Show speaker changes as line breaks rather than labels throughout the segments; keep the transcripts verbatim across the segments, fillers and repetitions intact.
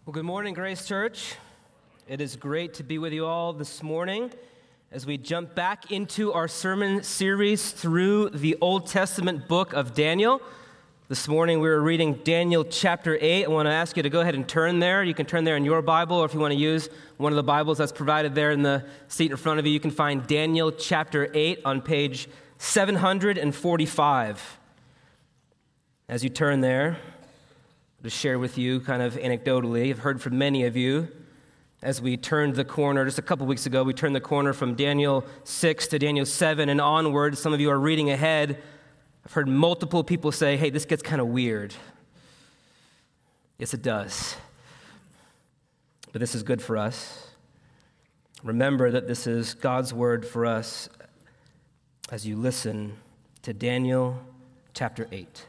Well, good morning, Grace Church. It is great to be with you all this morning as we jump back into our sermon series through the Old Testament book of Daniel. This morning we were reading Daniel chapter eight. I want to ask you to go ahead and turn there. You can turn there in your Bible, or if you want to use one of the Bibles that's provided there in the seat in front of you, you can find Daniel chapter eight on page seven forty-five. As you turn there, to share with you kind of anecdotally, I've heard from many of you as we turned the corner, just a couple weeks ago, we turned the corner from Daniel six to Daniel seven and onward. Some of you are reading ahead. I've heard multiple people say, hey, this gets kind of weird. Yes, it does. But this is good for us. Remember that this is God's word for us as you listen to Daniel chapter eight.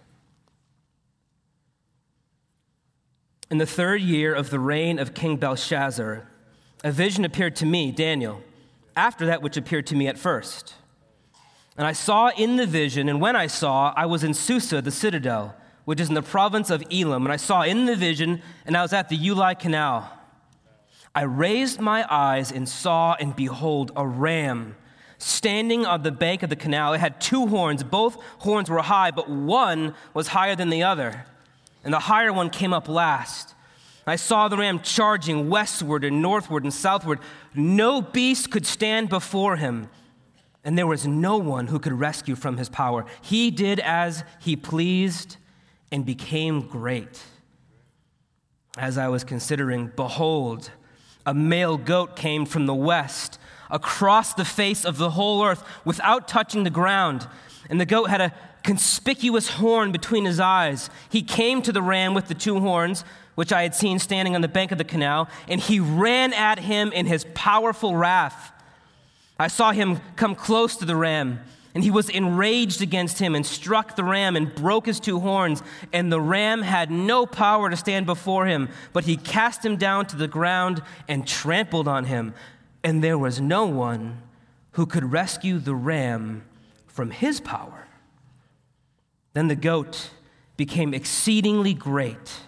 In the third year of the reign of King Belshazzar, a vision appeared to me, Daniel, after that which appeared to me at first. And I saw in the vision, and when I saw, I was in Susa, the citadel, which is in the province of Elam. And I saw in the vision, and I was at the Ulai Canal. I raised my eyes and saw, and behold, a ram standing on the bank of the canal. It had two horns. Both horns were high, but one was higher than the other. And the higher one came up last. I saw the ram charging westward and northward and southward. No beast could stand before him, and there was no one who could rescue from his power. He did as he pleased and became great. As I was considering, behold, a male goat came from the west across the face of the whole earth without touching the ground. And the goat had a conspicuous horn between his eyes. He came to the ram with the two horns, which I had seen standing on the bank of the canal, and he ran at him in his powerful wrath. I saw him come close to the ram, and he was enraged against him and struck the ram and broke his two horns, and the ram had no power to stand before him, but he cast him down to the ground and trampled on him, and there was no one who could rescue the ram from his power. Then the goat became exceedingly great,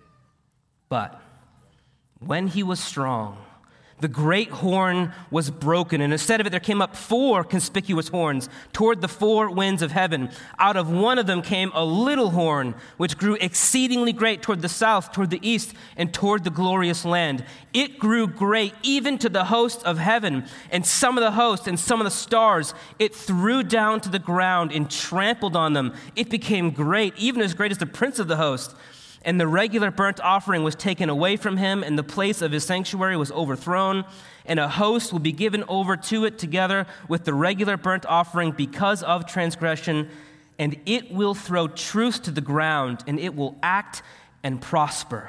but when he was strong, the great horn was broken, and instead of it there came up four conspicuous horns toward the four winds of heaven. Out of one of them came a little horn, which grew exceedingly great toward the south, toward the east, and toward the glorious land. It grew great even to the host of heaven, and some of the host and some of the stars it threw down to the ground and trampled on them. It became great, even as great as the prince of the host. And the regular burnt offering was taken away from him, and the place of his sanctuary was overthrown, and a host will be given over to it together with the regular burnt offering because of transgression, and it will throw truth to the ground, and it will act and prosper.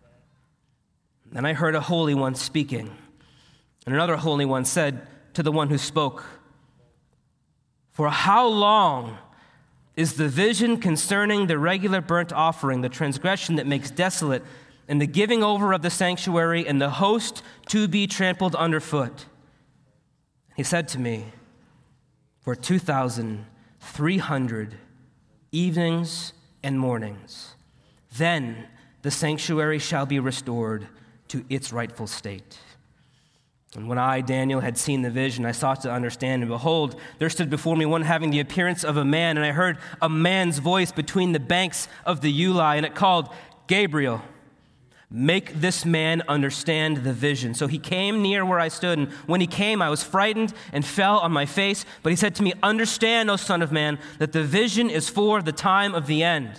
Then I heard a holy one speaking, and another holy one said to the one who spoke, "For how long is the vision concerning the regular burnt offering, the transgression that makes desolate, and the giving over of the sanctuary, and the host to be trampled underfoot?" He said to me, "For two thousand three hundred evenings and mornings, then the sanctuary shall be restored to its rightful state." And when I, Daniel, had seen the vision, I sought to understand, and behold, there stood before me one having the appearance of a man, and I heard a man's voice between the banks of the Ulai, and it called, "Gabriel, make this man understand the vision." So he came near where I stood, and when he came, I was frightened and fell on my face. But he said to me, "Understand, O son of man, that the vision is for the time of the end."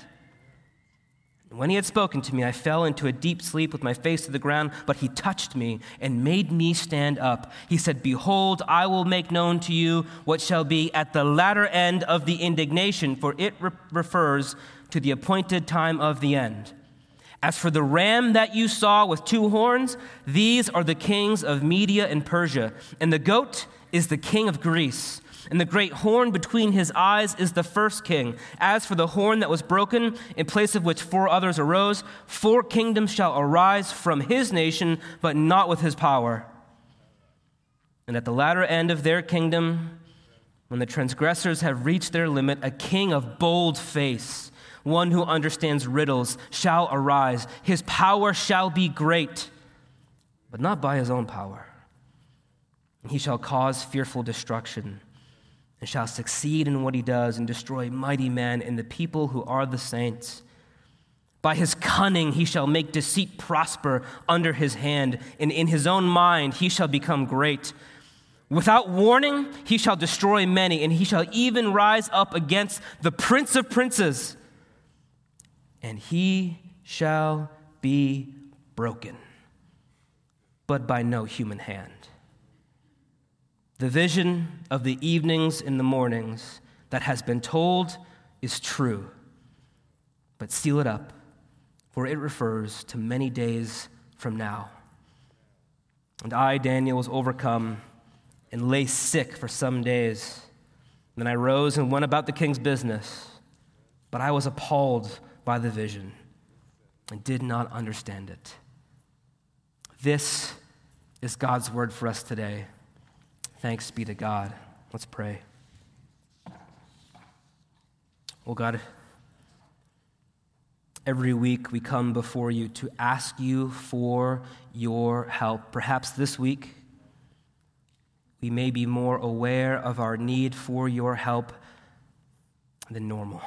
And when he had spoken to me, I fell into a deep sleep with my face to the ground, but he touched me and made me stand up. He said, "Behold, I will make known to you what shall be at the latter end of the indignation, for it re- refers to the appointed time of the end. As for the ram that you saw with two horns, these are the kings of Media and Persia, and the goat is the king of Greece. And the great horn between his eyes is the first king. As for the horn that was broken, in place of which four others arose, four kingdoms shall arise from his nation, but not with his power. And at the latter end of their kingdom, when the transgressors have reached their limit, a king of bold face One who understands riddles shall arise. His power shall be great, but not by his own power. He shall cause fearful destruction and shall succeed in what he does and destroy mighty men and the people who are the saints. By his cunning he shall make deceit prosper under his hand, and in his own mind he shall become great. Without warning he shall destroy many, and he shall even rise up against the Prince of Princes, and he shall be broken, but by no human hand. The vision of the evenings and the mornings that has been told is true, but seal it up, for it refers to many days from now. And I, Daniel, was overcome and lay sick for some days. Then I rose and went about the king's business, but I was appalled by the vision and did not understand it. This is God's word for us today. Thanks be to God. Let's pray. Oh God, every week we come before you to ask you for your help. Perhaps this week we may be more aware of our need for your help than normal.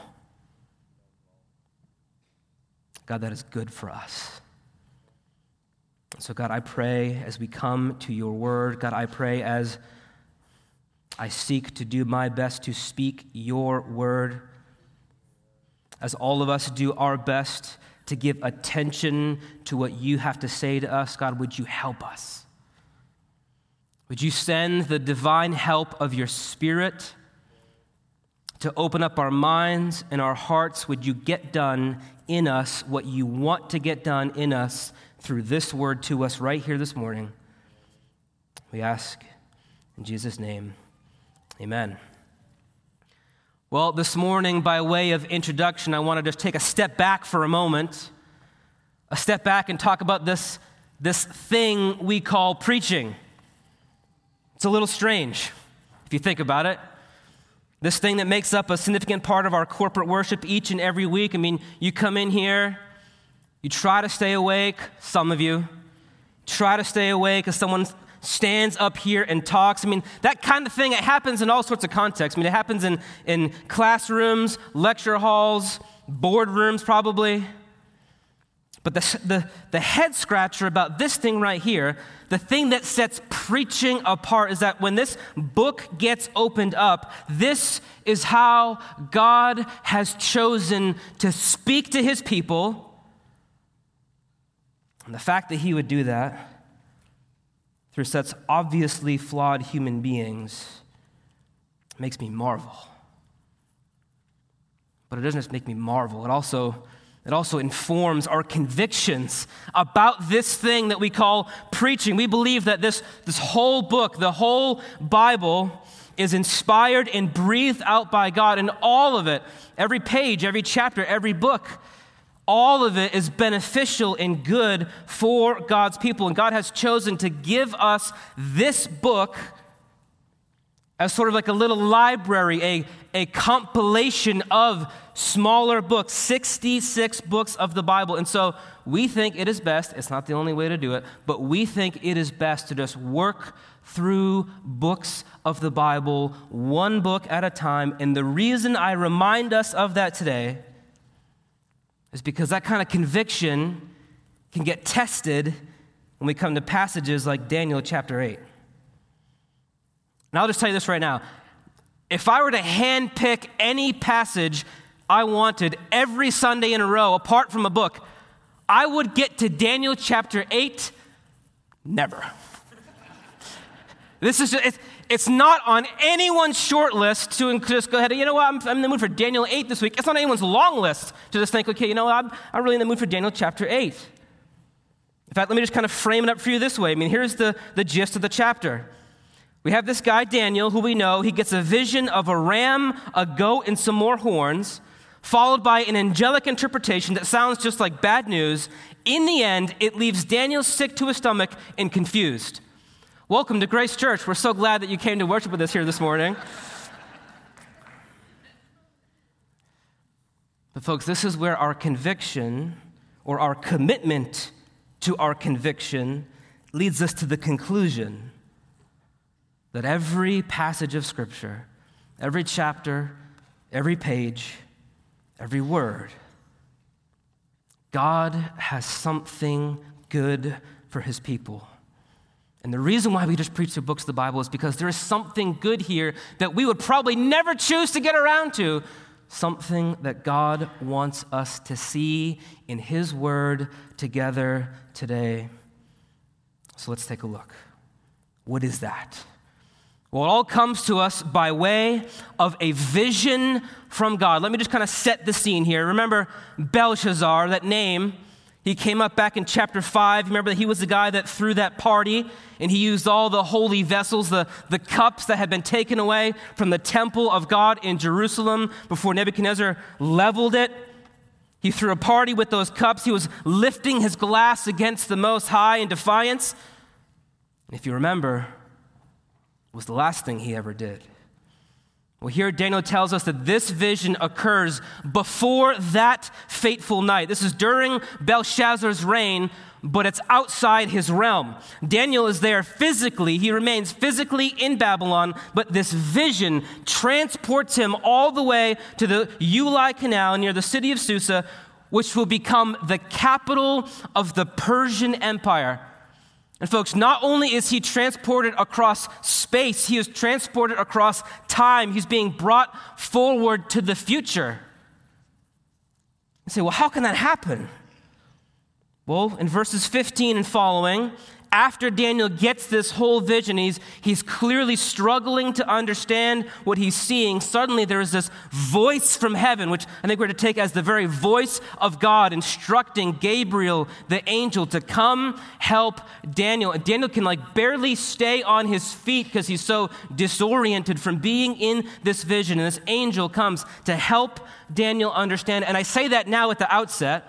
God, that is good for us. So God, I pray as we come to your word, God, I pray as I seek to do my best to speak your word, as all of us do our best to give attention to what you have to say to us, God, would you help us? Would you send the divine help of your Spirit to open up our minds and our hearts? Would you get done in us what you want to get done in us through this word to us right here this morning? We ask in Jesus' name. Amen. Well, this morning, by way of introduction, I want to just take a step back for a moment, a step back and talk about this, this thing we call preaching. It's a little strange, if you think about it. This thing that makes up a significant part of our corporate worship each and every week. I mean, you come in here, you try to stay awake, some of you, try to stay awake as someone stands up here and talks. I mean, that kind of thing, it happens in all sorts of contexts. I mean, it happens in, in classrooms, lecture halls, boardrooms probably. But the, the, the head scratcher about this thing right here, the thing that sets preaching apart is that when this book gets opened up, this is how God has chosen to speak to his people. And the fact that he would do that through such obviously flawed human beings makes me marvel. But it doesn't just make me marvel, it also, it also informs our convictions about this thing that we call preaching. We believe that this, this whole book, the whole Bible, is inspired and breathed out by God, and all of it, every page, every chapter, every book, all of it is beneficial and good for God's people. And God has chosen to give us this book as sort of like a little library, a, a compilation of smaller books, sixty-six books of the Bible. And so we think it is best, it's not the only way to do it, but we think it is best to just work through books of the Bible, one book at a time. And the reason I remind us of that today is because that kind of conviction can get tested when we come to passages like Daniel chapter eight. And I'll just tell you this right now. If I were to handpick any passage I wanted every Sunday in a row, apart from a book, I would get to Daniel chapter eight, never. This is just, it's, it's not on anyone's short list to just go ahead and, you know what, I'm, I'm in the mood for Daniel eight this week. It's not on anyone's long list to just think, okay, you know what, I'm, I'm really in the mood for Daniel chapter eight. In fact, let me just kind of frame it up for you this way. I mean, here's the, the gist of the chapter. We have this guy, Daniel, who we know, he gets a vision of a ram, a goat, and some more horns, followed by an angelic interpretation that sounds just like bad news. In the end, it leaves Daniel sick to his stomach and confused. Welcome to Grace Church. We're so glad that you came to worship with us here this morning. But folks, this is where our conviction or our commitment to our conviction leads us to the conclusion that every passage of Scripture, every chapter, every page, every word, God has something good for his people. And the reason why we just preach the books of the Bible is because there is something good here that we would probably never choose to get around to, something that God wants us to see in his word together today. So let's take a look. What is that? Well, it all comes to us by way of a vision from God. Let me just kind of set the scene here. Remember Belshazzar, that name, he came up back in chapter five. Remember that he was the guy that threw that party, and he used all the holy vessels, the, the cups that had been taken away from the temple of God in Jerusalem before Nebuchadnezzar leveled it. He threw a party with those cups. He was lifting his glass against the Most High in defiance. And if you remember, it was the last thing he ever did. Well, here Daniel tells us that this vision occurs before that fateful night. This is during Belshazzar's reign, but it's outside his realm. Daniel is there physically. He remains physically in Babylon, but this vision transports him all the way to the Ulai Canal near the city of Susa, which will become the capital of the Persian Empire. And folks, not only is he transported across space, he is transported across time. He's being brought forward to the future. You say, well, how can that happen? Well, in verses fifteen and following, after Daniel gets this whole vision, he's, he's clearly struggling to understand what he's seeing. Suddenly there is this voice from heaven, which I think we're to take as the very voice of God, instructing Gabriel, the angel, to come help Daniel. And Daniel can like barely stay on his feet because he's so disoriented from being in this vision. And this angel comes to help Daniel understand. And I say that now at the outset,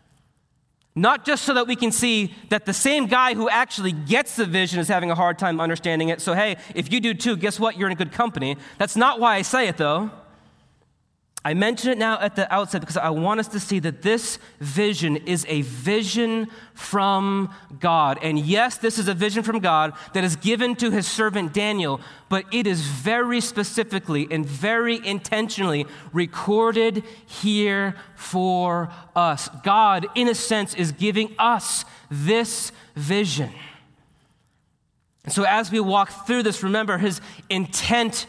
not just so that we can see that the same guy who actually gets the vision is having a hard time understanding it. So, hey, if you do too, guess what? You're in good company. That's not why I say it, though. I mention it now at the outset because I want us to see that this vision is a vision from God. And yes, this is a vision from God that is given to his servant Daniel, but it is very specifically and very intentionally recorded here for us. God, in a sense, is giving us this vision. And so as we walk through this, remember his intent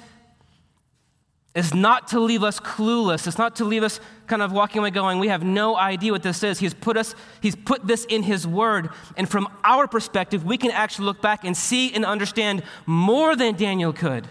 is not to leave us clueless. It's not to leave us kind of walking away going, we have no idea what this is. He's put us, he's put this in his word. And from our perspective, we can actually look back and see and understand more than Daniel could.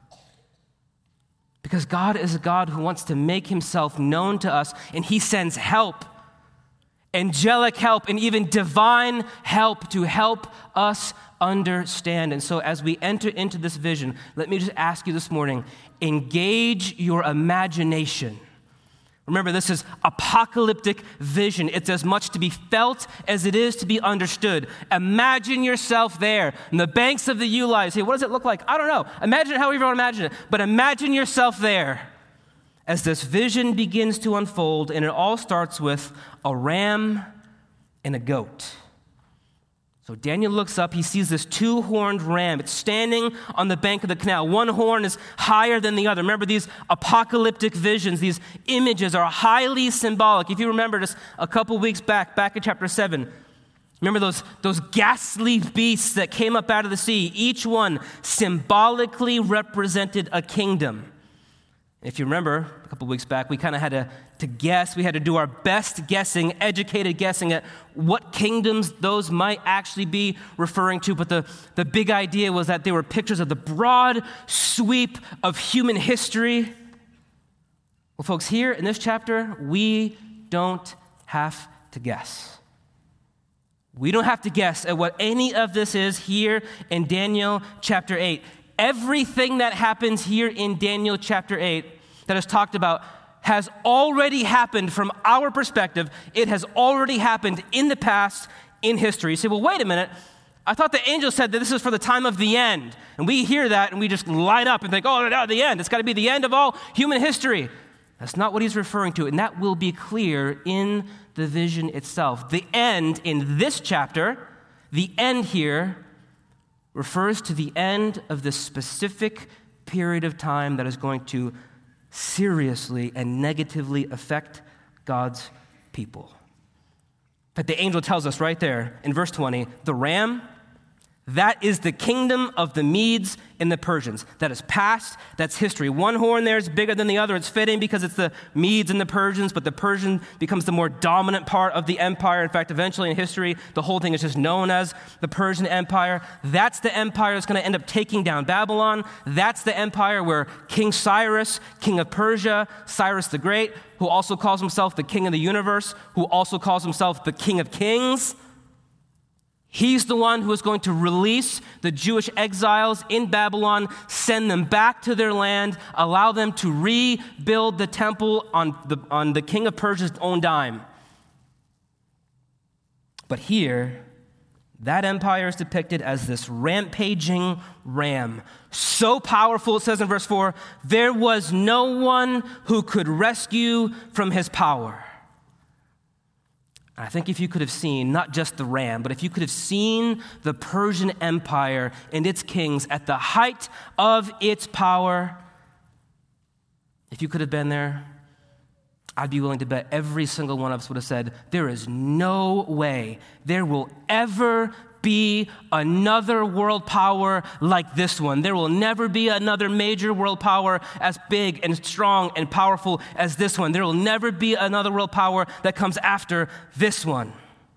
Because God is a God who wants to make himself known to us, and he sends help, angelic help, and even divine help to help us understand. And so as we enter into this vision, let me just ask you this morning, engage your imagination. Remember, this is apocalyptic vision. It's as much to be felt as it is to be understood. Imagine yourself there on the banks of the Ulai. Say, what does it look like? I don't know. Imagine it however you want to imagine it. But imagine yourself there as this vision begins to unfold, and it all starts with a ram and a goat. So Daniel looks up, he sees this two-horned ram. It's standing on the bank of the canal. One horn is higher than the other. Remember, these apocalyptic visions, these images are highly symbolic. If you remember just a couple weeks back, back in chapter seven, remember those, those ghastly beasts that came up out of the sea? Each one symbolically represented a kingdom. If you remember, a couple weeks back, we kind of had to, to guess. We had to do our best guessing, educated guessing at what kingdoms those might actually be referring to. But the, the big idea was that they were pictures of the broad sweep of human history. Well, folks, here in this chapter, we don't have to guess. We don't have to guess at what any of this is here in Daniel chapter eight. Everything that happens here in Daniel chapter eight that is talked about has already happened from our perspective. It has already happened in the past, in history. You say, well, wait a minute. I thought the angel said that this is for the time of the end. And we hear that and we just light up and think, oh, no, the end. It's got to be the end of all human history. That's not what he's referring to, and that will be clear in the vision itself. The end in this chapter, the end here, refers to the end of this specific period of time that is going to seriously and negatively affect God's people. But the angel tells us right there in verse twenty, the ram, that is the kingdom of the Medes and the Persians. That is past, that's history. One horn there is bigger than the other. It's fitting because it's the Medes and the Persians, but the Persian becomes the more dominant part of the empire. In fact, eventually in history, the whole thing is just known as the Persian Empire. That's the empire that's going to end up taking down Babylon. That's the empire where King Cyrus, king of Persia, Cyrus the Great, who also calls himself the king of the universe, who also calls himself the king of kings, he's the one who is going to release the Jewish exiles in Babylon, send them back to their land, allow them to rebuild the temple on the, on the king of Persia's own dime. But here, that empire is depicted as this rampaging ram. So powerful, it says in verse four, there was no one who could rescue from his power. I think if you could have seen, not just the ram, but if you could have seen the Persian Empire and its kings at the height of its power, if you could have been there, I'd be willing to bet every single one of us would have said, there is no way there will ever be another world power like this one. There will never be another major world power as big and strong and powerful as this one. There will never be another world power that comes after this one.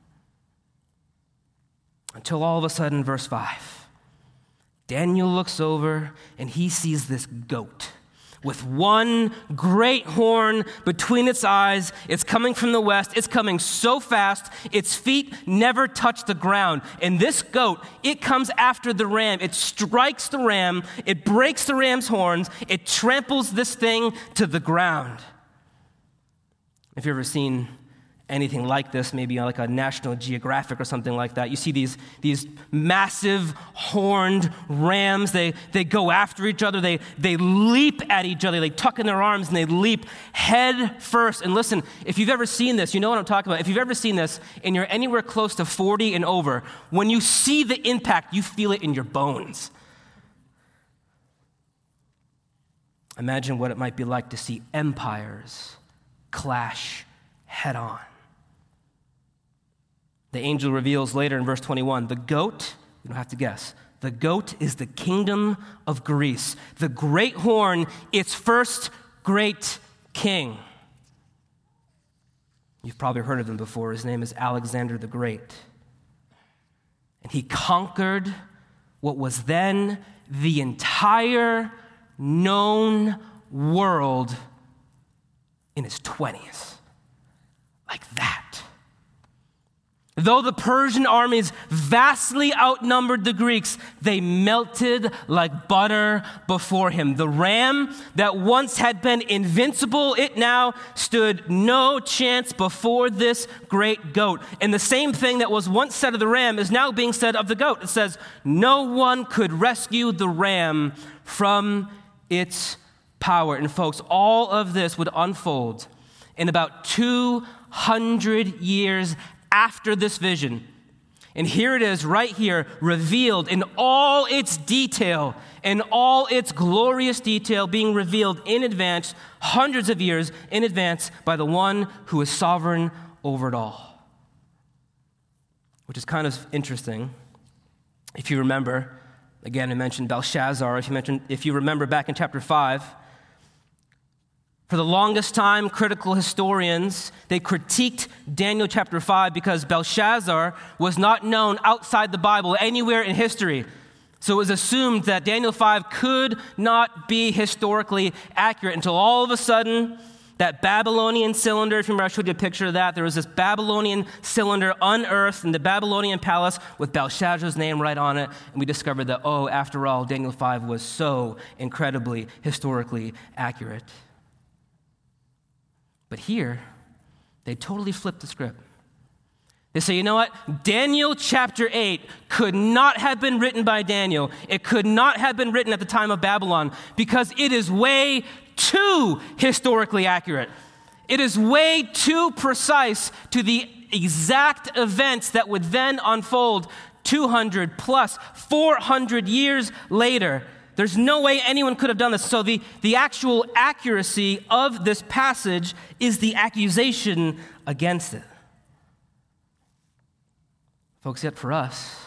Until all of a sudden, verse five, Daniel looks over and he sees this goat with one great horn between its eyes. It's coming from the west. It's coming so fast, its feet never touch the ground. And this goat, it comes after the ram. It strikes the ram. It breaks the ram's horns. It tramples this thing to the ground. If you've ever seen anything like this, maybe like a National Geographic or something like that, you see these, these massive horned rams. They, they go after each other. They, they leap at each other. They tuck in their arms and they leap head first. And listen, if you've ever seen this, you know what I'm talking about. If you've ever seen this and you're anywhere close to forty and over, when you see the impact, you feel it in your bones. Imagine what it might be like to see empires clash head on. The angel reveals later in verse twenty-one, the goat, you don't have to guess, the goat is the kingdom of Greece. The great horn, its first great king. You've probably heard of him before. His name is Alexander the Great. And he conquered what was then the entire known world in his twenties. Like that. Though the Persian armies vastly outnumbered the Greeks, they melted like butter before him. The ram that once had been invincible, it now stood no chance before this great goat. And the same thing that was once said of the ram is now being said of the goat. It says, no one could rescue the ram from its power. And folks, all of this would unfold in about two hundred years after this vision. And here it is right here, revealed in all its detail, in all its glorious detail, being revealed in advance, hundreds of years in advance, by the one who is sovereign over it all. Which is kind of interesting. If you remember, again, I mentioned Belshazzar. If you mentioned, if you remember back in chapter five, for the longest time, critical historians, they critiqued Daniel chapter five because Belshazzar was not known outside the Bible anywhere in history. So it was assumed that Daniel five could not be historically accurate until all of a sudden, that Babylonian cylinder, if you remember I showed you a picture of that, there was this Babylonian cylinder unearthed in the Babylonian palace with Belshazzar's name right on it, and we discovered that, oh, after all, Daniel five was so incredibly historically accurate. But here, they totally flipped the script. They say, you know what? Daniel chapter eight could not have been written by Daniel. It could not have been written at the time of Babylon because it is way too historically accurate. It is way too precise to the exact events that would then unfold two hundred plus, four hundred years later. There's no way anyone could have done this. So the, the actual accuracy of this passage is the accusation against it. Folks, yet for us,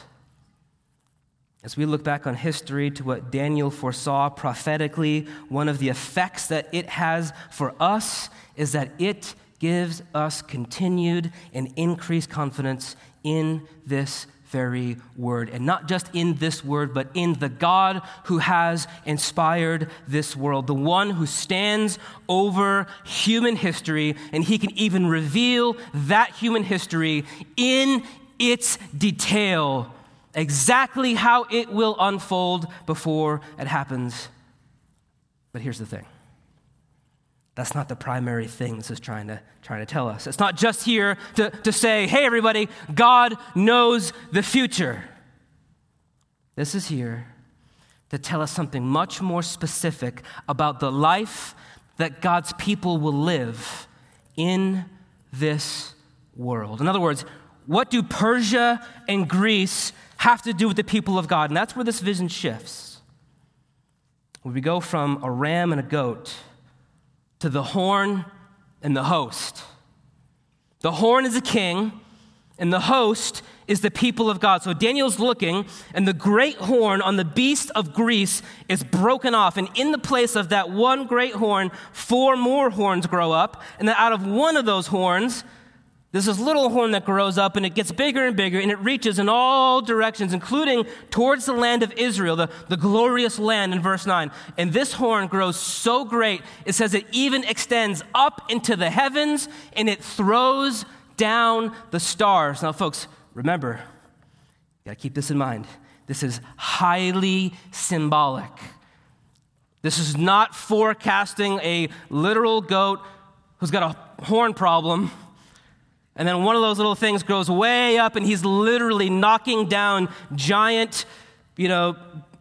as we look back on history to what Daniel foresaw prophetically, one of the effects that it has for us is that it gives us continued and increased confidence in this very word. And not just in this word, but in the God who has inspired this world, the one who stands over human history, and he can even reveal that human history in its detail, exactly how it will unfold before it happens. But here's the thing. That's not the primary thing this is trying to, trying to tell us. It's not just here to, to say, hey, everybody, God knows the future. This is here to tell us something much more specific about the life that God's people will live in this world. In other words, what do Persia and Greece have to do with the people of God? And that's where this vision shifts. Where we go from a ram and a goat to the horn and the host. The horn is a king, and the host is the people of God. So Daniel's looking, and the great horn on the beast of Greece is broken off. And in the place of that one great horn, four more horns grow up. And then out of one of those horns, there's this little horn that grows up, and it gets bigger and bigger, and it reaches in all directions, including towards the land of Israel, the, the glorious land in verse nine. And this horn grows so great, it says it even extends up into the heavens, and it throws down the stars. Now, folks, remember, you got to keep this in mind. This is highly symbolic. This is not forecasting a literal goat who's got a horn problem, and then one of those little things grows way up, and he's literally knocking down giant, you know,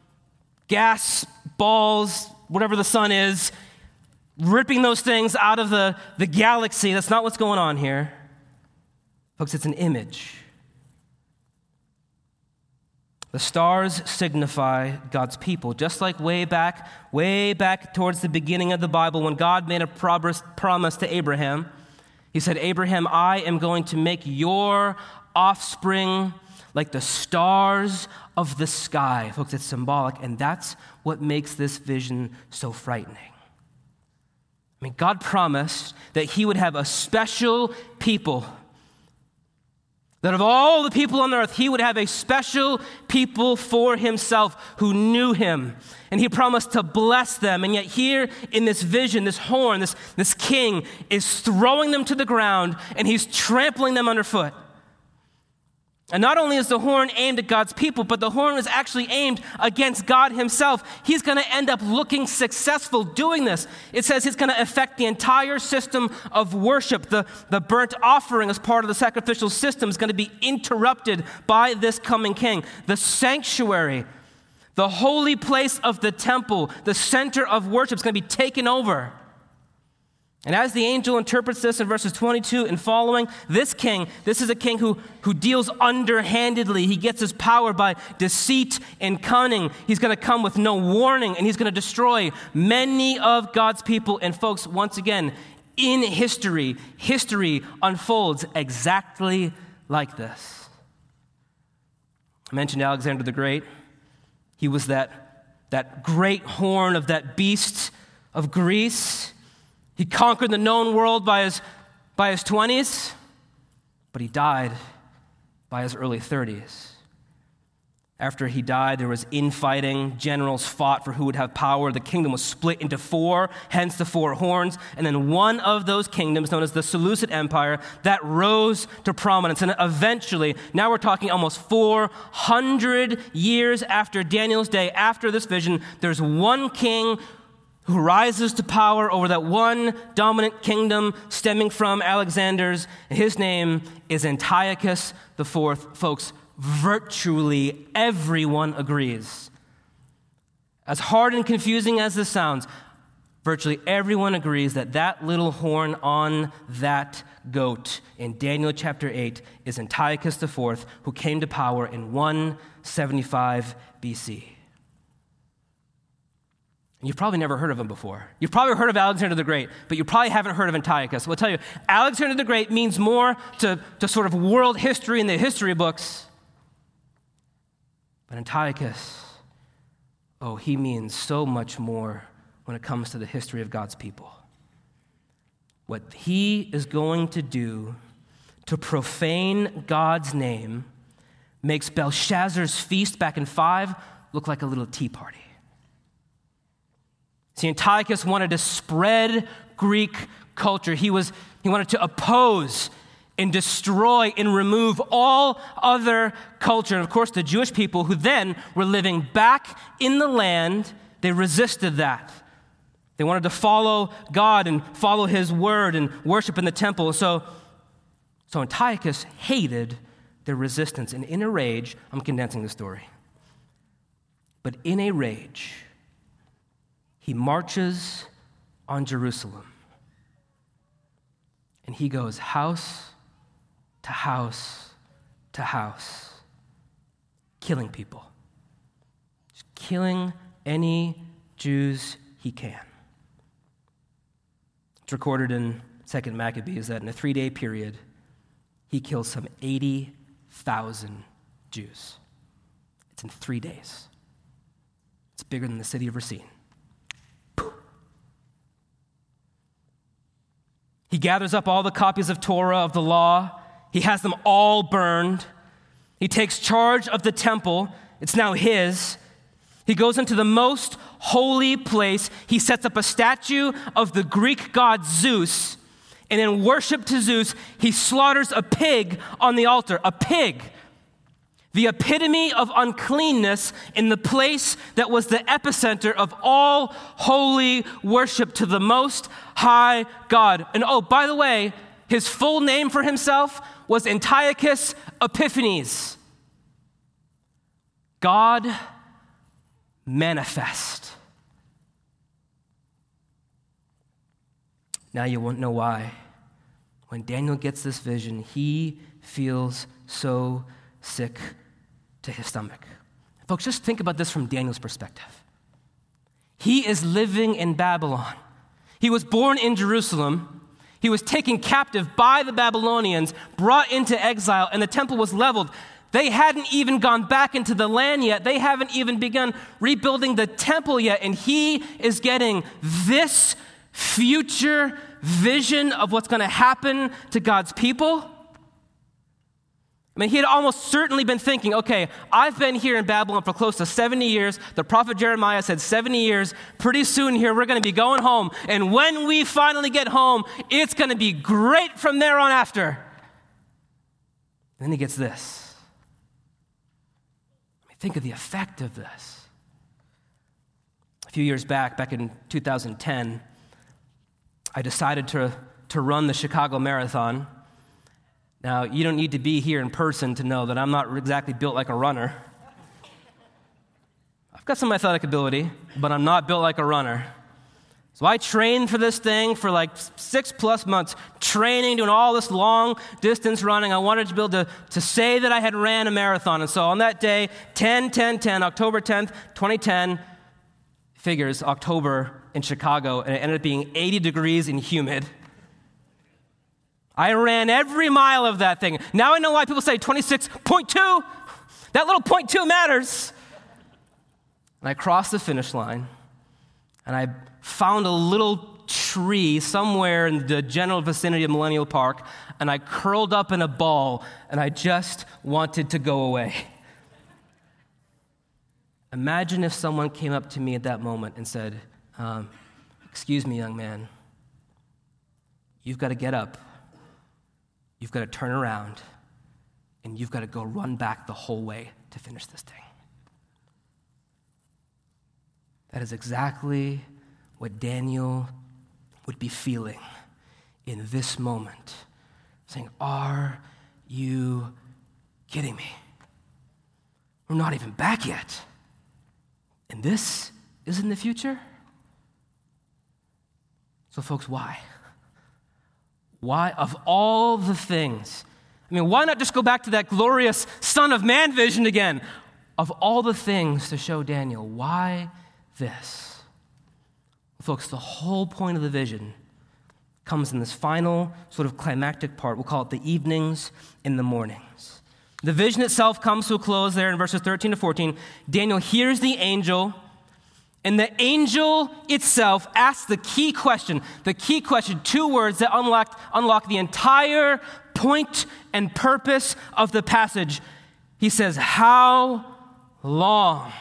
gas balls, whatever the sun is, ripping those things out of the, the galaxy. That's not what's going on here. Folks, it's an image. The stars signify God's people, just like way back, way back towards the beginning of the Bible when God made a promise to Abraham. He said, Abraham, I am going to make your offspring like the stars of the sky. Folks, it's symbolic, and that's what makes this vision so frightening. I mean, God promised that he would have a special people, that of all the people on the earth, he would have a special people for himself who knew him. And he promised to bless them. And yet here in this vision, this horn, this, this king is throwing them to the ground, and he's trampling them underfoot. And not only is the horn aimed at God's people, but the horn is actually aimed against God himself. He's going to end up looking successful doing this. It says it's going to affect the entire system of worship. The, the burnt offering as part of the sacrificial system is going to be interrupted by this coming king. The sanctuary, the holy place of the temple, the center of worship is going to be taken over. And as the angel interprets this in verses twenty-two and following, this king, this is a king who, who deals underhandedly. He gets his power by deceit and cunning. He's going to come with no warning, and he's going to destroy many of God's people. And folks, once again, in history, history unfolds exactly like this. I mentioned Alexander the Great. He was that, that great horn of that beast of Greece. He conquered the known world by his, by his twenties, but he died by his early thirties. After he died, there was infighting. Generals fought for who would have power. The kingdom was split into four, hence the four horns. And then one of those kingdoms, known as the Seleucid Empire, that rose to prominence. And eventually, now we're talking almost four hundred years after Daniel's day, after this vision, there's one king who rises to power over that one dominant kingdom stemming from Alexander's. His name is Antiochus the Fourth. Folks, virtually everyone agrees. As hard and confusing as this sounds, virtually everyone agrees that that little horn on that goat in Daniel chapter eight is Antiochus the Fourth, who came to power in one seventy-five B C. And you've probably never heard of him before. You've probably heard of Alexander the Great, but you probably haven't heard of Antiochus. Well, I'll tell you, Alexander the Great means more to, to sort of world history in the history books. But Antiochus, oh, he means so much more when it comes to the history of God's people. What he is going to do to profane God's name makes Belshazzar's feast back in five look like a little tea party. See, Antiochus wanted to spread Greek culture. He was he wanted to oppose and destroy and remove all other culture. And of course, the Jewish people who then were living back in the land, they resisted that. They wanted to follow God and follow his word and worship in the temple. So, so Antiochus hated their resistance. And in a rage, I'm condensing the story, but in a rage, he marches on Jerusalem. And he goes house to house to house, killing people. Just killing any Jews he can. It's recorded in Second Maccabees that in a three-day period, he killed some eighty thousand Jews. It's in three days. It's bigger than the city of Racine. He gathers up all the copies of Torah, of the law. He has them all burned. He takes charge of the temple. It's now his. He goes into the most holy place. He sets up a statue of the Greek god Zeus. And in worship to Zeus, he slaughters a pig on the altar. A pig. The epitome of uncleanness in the place that was the epicenter of all holy worship to the Most High God. And oh, by the way, his full name for himself was Antiochus Epiphanes. God manifest. Now you won't know why. When Daniel gets this vision, he feels so sick to his stomach. Folks, just think about this from Daniel's perspective. He is living in Babylon. He was born in Jerusalem. He was taken captive by the Babylonians, brought into exile, and the temple was leveled. They hadn't even gone back into the land yet. They haven't even begun rebuilding the temple yet, and he is getting this future vision of what's going to happen to God's people. I mean, he had almost certainly been thinking, okay, I've been here in Babylon for close to seventy years. The prophet Jeremiah said seventy years. Pretty soon here, we're going to be going home. And when we finally get home, it's going to be great from there on after. And then he gets this. I mean, think of the effect of this. A few years back, back in two thousand ten, I decided to, to run the Chicago Marathon. Now, you don't need to be here in person to know that I'm not exactly built like a runner. I've got some athletic ability, but I'm not built like a runner. So I trained for this thing for like six plus months, training, doing all this long distance running. I wanted to be able to, to say that I had ran a marathon. And so on that day, ten ten ten, October tenth, twenty ten, figures October in Chicago, and it ended up being eighty degrees and humid. I ran every mile of that thing. Now I know why people say twenty-six point two. That little point two matters. And I crossed the finish line, and I found a little tree somewhere in the general vicinity of Millennial Park, and I curled up in a ball, and I just wanted to go away. Imagine if someone came up to me at that moment and said, um, excuse me, young man, you've got to get up. You've got to turn around, and you've got to go run back the whole way to finish this thing. That is exactly what Daniel would be feeling in this moment, saying, are you kidding me? We're not even back yet. And this is in the future? So folks, why? Why, of all the things, I mean, why not just go back to that glorious Son of Man vision again? Of all the things to show Daniel, why this? Folks, the whole point of the vision comes in this final sort of climactic part. We'll call it the evenings and the mornings. The vision itself comes to a close there in verses thirteen to fourteen. Daniel hears the angel, and the angel itself asks the key question, the key question, two words that unlock, unlock the entire point and purpose of the passage. He says, how long?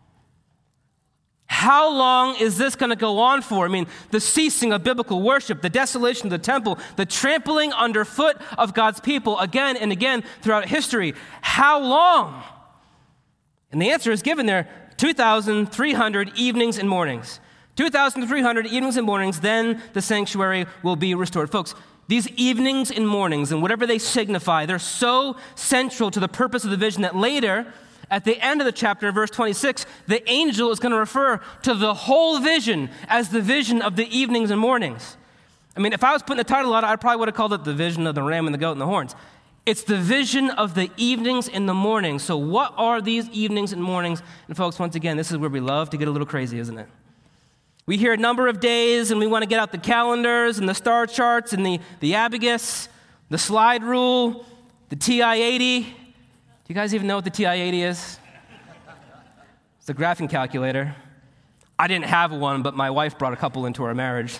How long is this going to go on for? I mean, the ceasing of biblical worship, the desolation of the temple, the trampling underfoot of God's people again and again throughout history. How long? And the answer is given there, two thousand three hundred evenings and mornings. two thousand three hundred evenings and mornings, then the sanctuary will be restored. Folks, these evenings and mornings, and whatever they signify, they're so central to the purpose of the vision that later, at the end of the chapter, in verse twenty-six, the angel is going to refer to the whole vision as the vision of the evenings and mornings. I mean, if I was putting the title on it, I probably would have called it the vision of the ram and the goat and the horns. It's the vision of the evenings and the mornings. So what are these evenings and mornings? And folks, once again, this is where we love to get a little crazy, isn't it? We hear a number of days, and we want to get out the calendars and the star charts and the, the abacus, the slide rule, the T I eighty. Do you guys even know what the T I eighty is? It's a graphing calculator. I didn't have one, but my wife brought a couple into our marriage.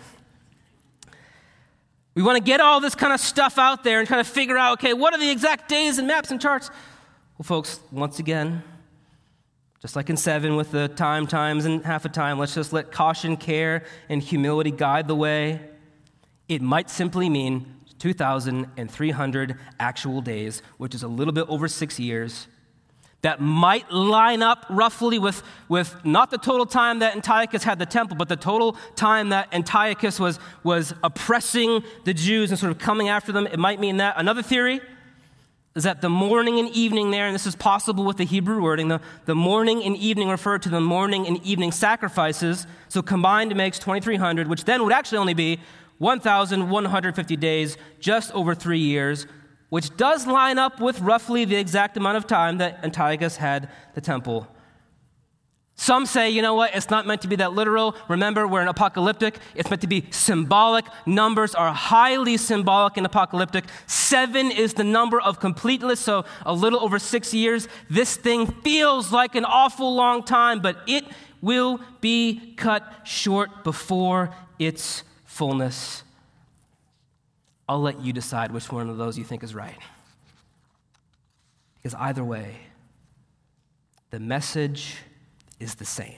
We want to get all this kind of stuff out there and kind of figure out, okay, what are the exact days and maps and charts? Well, folks, once again, just like in seven with the time, times, and half a time, let's just let caution, care, and humility guide the way. It might simply mean two thousand three hundred actual days, which is a little bit over six years. That might line up roughly with, with not the total time that Antiochus had the temple, but the total time that Antiochus was, was oppressing the Jews and sort of coming after them. It might mean that. Another theory is that the morning and evening there, and this is possible with the Hebrew wording, the, the morning and evening refer to the morning and evening sacrifices. So combined it makes twenty-three hundred, which then would actually only be one thousand one hundred fifty days, just over three years, which does line up with roughly the exact amount of time that Antiochus had the temple. Some say, you know what, it's not meant to be that literal. Remember, we're in apocalyptic. It's meant to be symbolic. Numbers are highly symbolic and apocalyptic. Seven is the number of completeness, so a little over six years. This thing feels like an awful long time, but it will be cut short before its fullness. I'll let you decide which one of those you think is right. Because either way, the message is the same.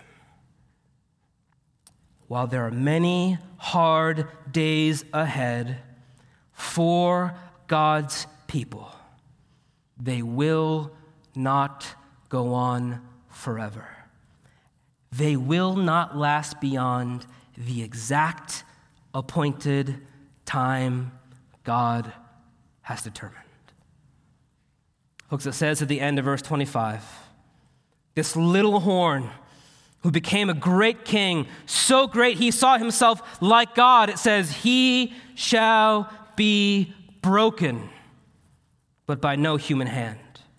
While there are many hard days ahead for God's people, they will not go on forever. They will not last beyond the exact appointed time God has determined. Folks, it says at the end of verse twenty-five, this little horn who became a great king, so great he saw himself like God, it says, he shall be broken, but by no human hand.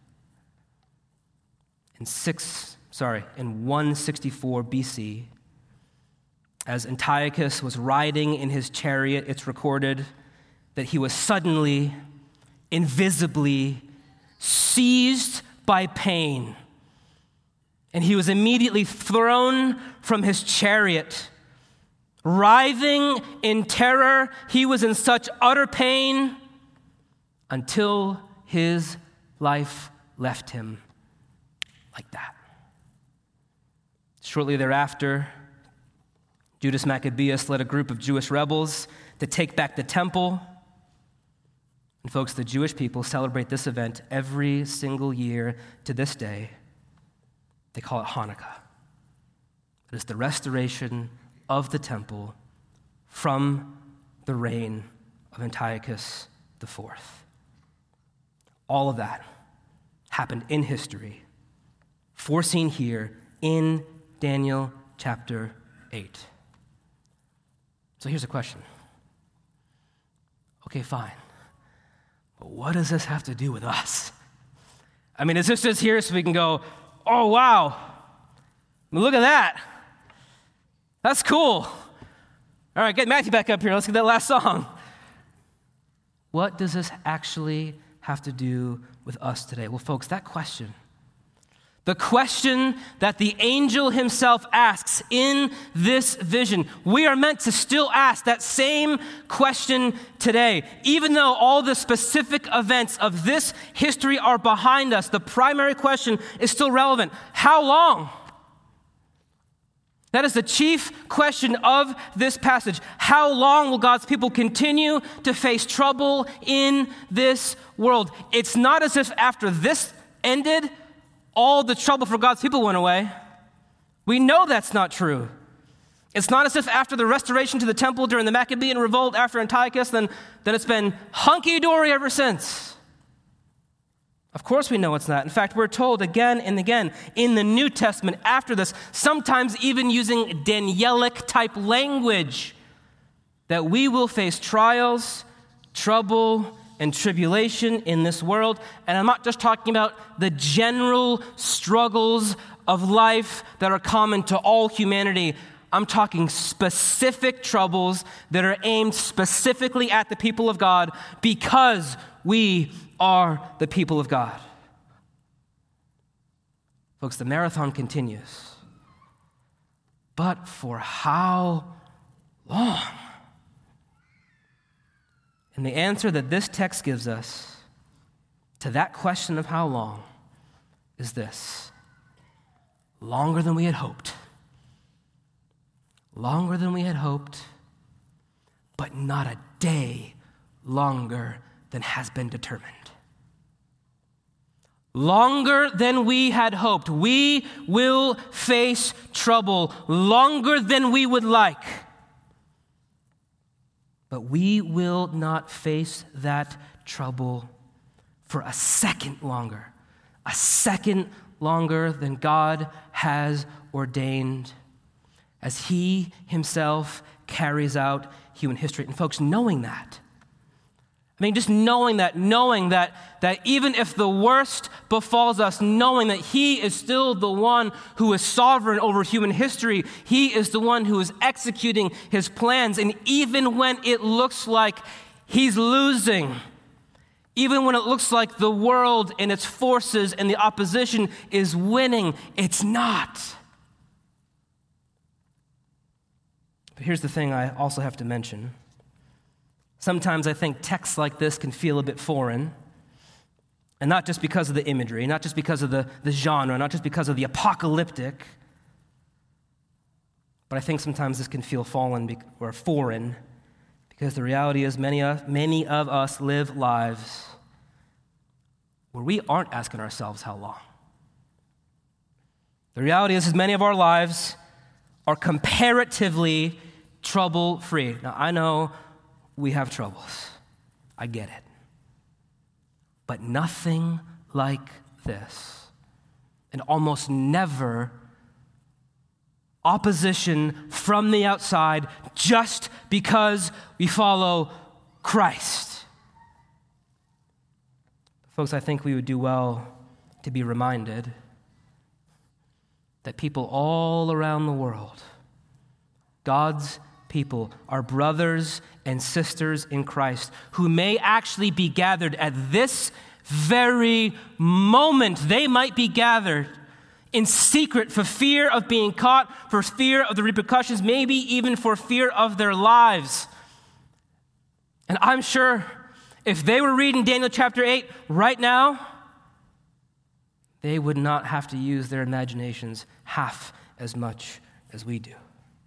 In six, sorry, in one sixty-four B C, as Antiochus was riding in his chariot, it's recorded that he was suddenly, invisibly seized by pain. And he was immediately thrown from his chariot. Writhing in terror, he was in such utter pain until his life left him like that. Shortly thereafter, Judas Maccabeus led a group of Jewish rebels to take back the temple. And folks, the Jewish people celebrate this event every single year to this day. They call it Hanukkah. It is the restoration of the temple from the reign of Antiochus the Fourth. All of that happened in history, foreseen here in Daniel chapter eight. So here's a question. Okay, fine. But what does this have to do with us? I mean, is this just here so we can go, oh, wow, I mean, look at that. That's cool. All right, get Matthew back up here. Let's get that last song. What does this actually have to do with us today? Well, folks, that question, the question that the angel himself asks in this vision, we are meant to still ask that same question today. Even though all the specific events of this history are behind us, the primary question is still relevant. How long? That is the chief question of this passage. How long will God's people continue to face trouble in this world? It's not as if after this ended, all the trouble for God's people went away. We know that's not true. It's not as if after the restoration to the temple during the Maccabean revolt after Antiochus, then, then it's been hunky-dory ever since. Of course we know it's not. In fact, we're told again and again in the New Testament after this, sometimes even using Danielic-type language, that we will face trials, trouble, and tribulation in this world. And I'm not just talking about the general struggles of life that are common to all humanity. I'm talking specific troubles that are aimed specifically at the people of God because we are the people of God. Folks, the marathon continues. But for how long? And the answer that this text gives us to that question of how long is this: longer than we had hoped. Longer than we had hoped, but not a day longer than has been determined. Longer than we had hoped. We will face trouble longer than we would like. But we will not face that trouble for a second longer. A second longer than God has ordained as he himself carries out human history. And folks, knowing that, I mean, just knowing that, knowing that, that even if the worst befalls us, knowing that he is still the one who is sovereign over human history, he is the one who is executing his plans. And even when it looks like he's losing, even when it looks like the world and its forces and the opposition is winning, it's not. But here's the thing I also have to mention. Sometimes I think texts like this can feel a bit foreign, and not just because of the imagery, not just because of the, the genre, not just because of the apocalyptic, but I think sometimes this can feel fallen or foreign because the reality is many of, many of us live lives where we aren't asking ourselves how long. The reality is, is many of our lives are comparatively trouble-free. Now, I know we have troubles. I get it. But nothing like this. And almost never opposition from the outside just because we follow Christ. Folks, I think we would do well to be reminded that people all around the world, God's people, our brothers and sisters in Christ, who may actually be gathered at this very moment. They might be gathered in secret for fear of being caught, for fear of the repercussions, maybe even for fear of their lives. And I'm sure if they were reading Daniel chapter eight right now, they would not have to use their imaginations half as much as we do.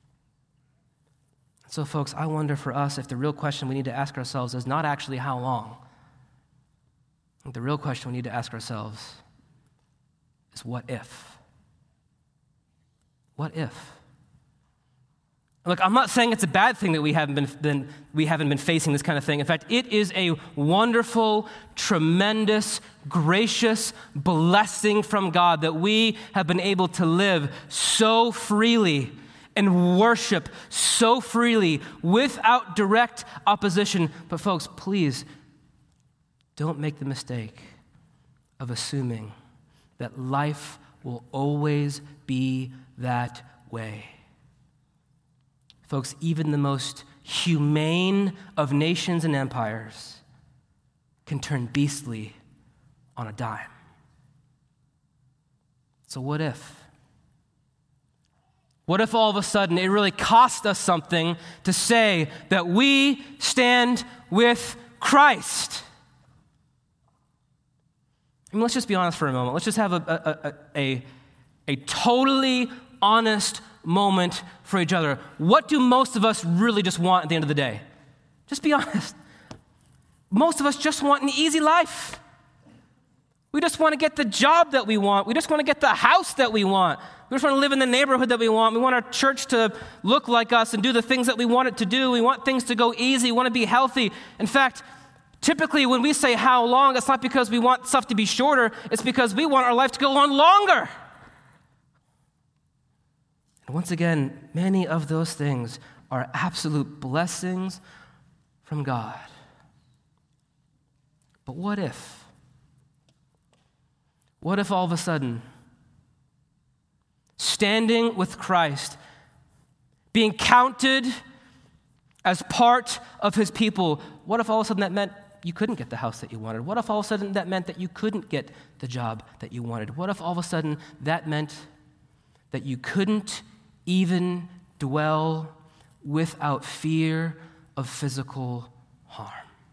So, folks, I wonder for us if the real question we need to ask ourselves is not actually how long. The real question we need to ask ourselves is what if? What if? Look, I'm not saying it's a bad thing that we haven't been, been we haven't been facing this kind of thing. In fact, it is a wonderful, tremendous, gracious blessing from God that we have been able to live so freely and worship so freely without direct opposition. But folks, please don't make the mistake of assuming that life will always be that way. Folks, even the most humane of nations and empires can turn beastly on a dime. So what if? What if all of a sudden it really cost us something to say that we stand with Christ? I mean, let's just be honest for a moment. Let's just have a, a, a, a totally honest moment for each other. What do most of us really just want at the end of the day? Just be honest. Most of us just want an easy life. We just want to get the job that we want. We just want to get the house that we want. We just want to live in the neighborhood that we want. We want our church to look like us and do the things that we want it to do. We want things to go easy. We want to be healthy. In fact, typically when we say how long, it's not because we want stuff to be shorter. It's because we want our life to go on longer. And once again, many of those things are absolute blessings from God. But what if? What if all of a sudden, standing with Christ, being counted as part of his people, what if all of a sudden that meant you couldn't get the house that you wanted? What if all of a sudden that meant that you couldn't get the job that you wanted? What if all of a sudden that meant that you couldn't even dwell without fear of physical harm?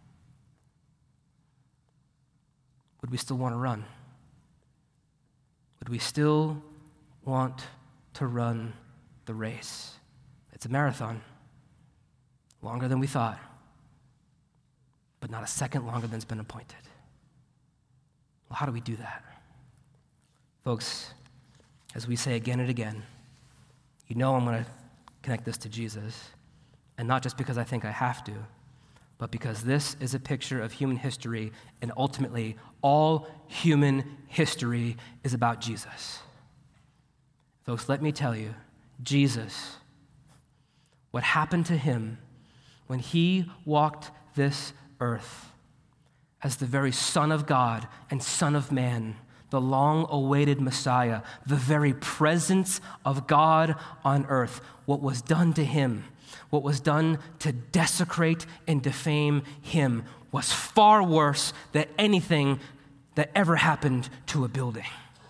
Would we still want to run? Would we still want to run the race? It's a marathon, longer than we thought, but not a second longer than it's been appointed. Well, how do we do that? Folks, as we say again and again, you know I'm going to connect this to Jesus, and not just because I think I have to, but because this is a picture of human history, and ultimately all human history is about Jesus. Folks, let me tell you, Jesus, what happened to him when he walked this earth as the very Son of God and Son of Man, the long-awaited Messiah, the very presence of God on earth, what was done to him, what was done to desecrate and defame him, was far worse than anything that ever happened to a building.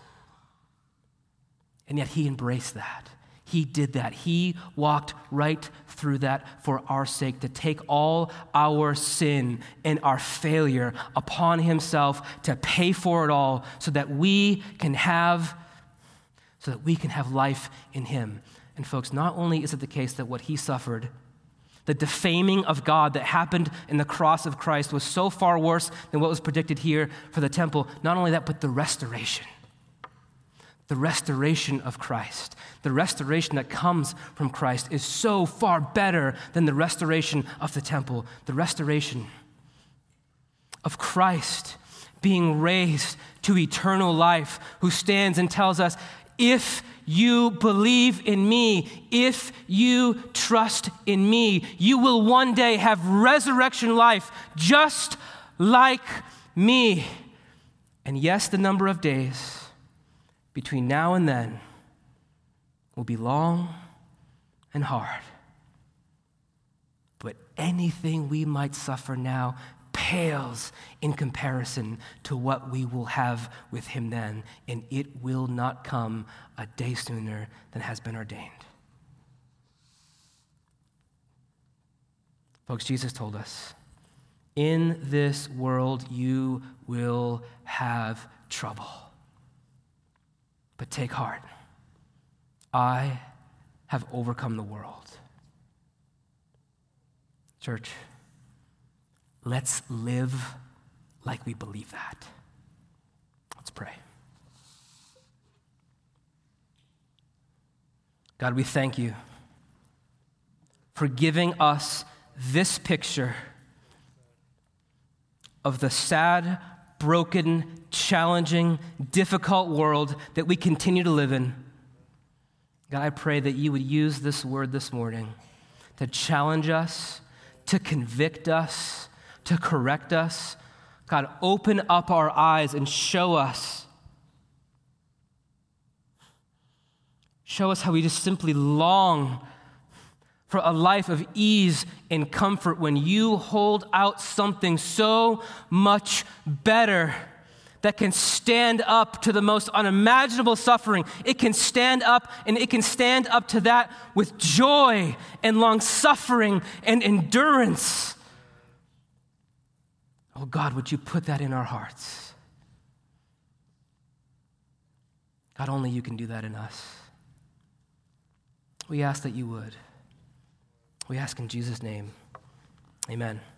And yet he embraced that. He did that. He walked right through that for our sake, to take all our sin and our failure upon himself, to pay for it all so that we can have so that we can have life in him. And folks, not only is it the case that what he suffered, the defaming of God that happened in the cross of Christ, was so far worse than what was predicted here for the temple, not only that, but the restoration. The restoration of Christ, the restoration that comes from Christ, is so far better than the restoration of the temple. The restoration of Christ being raised to eternal life, who stands and tells us, if you believe in me, if you trust in me, you will one day have resurrection life just like me. And yes, the number of days between now and then will be long and hard. But anything we might suffer now pales in comparison to what we will have with him then, and it will not come a day sooner than has been ordained. Folks, Jesus told us, in this world you will have trouble. But take heart, I have overcome the world. Church, let's live like we believe that. Let's pray. God, we thank you for giving us this picture of the sad, broken, challenging, difficult world that we continue to live in. God, I pray that you would use this word this morning to challenge us, to convict us, to correct us. God, open up our eyes and show us. Show us how we just simply long for a life of ease and comfort when you hold out something so much better that can stand up to the most unimaginable suffering. It can stand up, and it can stand up to that with joy and long-suffering and endurance. Oh God, would you put that in our hearts? God, only you can do that in us. We ask that you would. We ask in Jesus' name, amen.